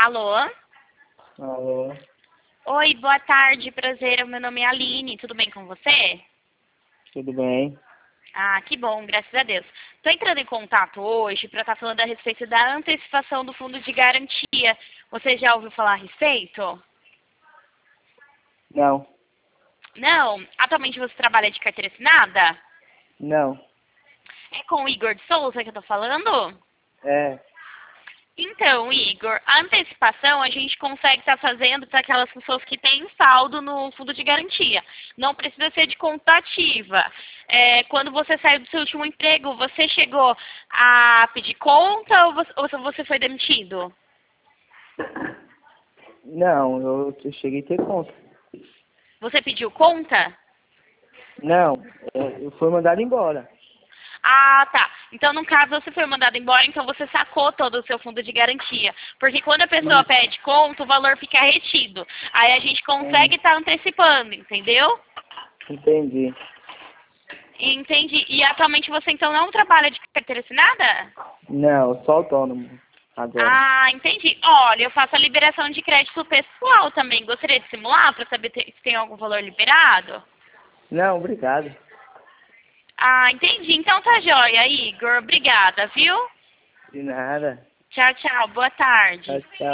Alô? Alô, Oi, boa tarde, prazer. Meu nome é Aline, tudo bem com você? tudo bem? Ah, que bom, graças a Deus. Estou entrando em contato hoje para estar falando a respeito da antecipação do fundo de garantia. Você já ouviu falar a respeito? Não, Não? Atualmente você trabalha de carteira assinada? não, É com o Igor de Souza que eu estou falando? é, Então, Igor, a antecipação a gente consegue estar fazendo para aquelas pessoas que têm saldo no fundo de garantia. Não precisa ser de conta ativa. Quando você saiu do seu último emprego, você chegou a pedir conta ou você foi demitido? não, eu cheguei a ter conta. Você pediu conta? Não, eu fui mandado embora. Ah, tá. Então, no caso, você foi mandado embora, então você sacou todo o seu fundo de garantia. Porque quando a pessoa Mas, pede conta, o valor fica retido. Aí a gente consegue estar antecipando, entendeu? entendi. Entendi. E atualmente você então não trabalha de carteira assinada? Não, eu sou autônomo agora. Ah, entendi. Olha, eu faço a liberação de crédito pessoal também. Gostaria de simular para saber se tem algum valor liberado? Não, obrigado. Ah, entendi. Então tá joia, Igor. Obrigada, viu? De nada. Tchau, tchau. Boa tarde. Tchau, tchau.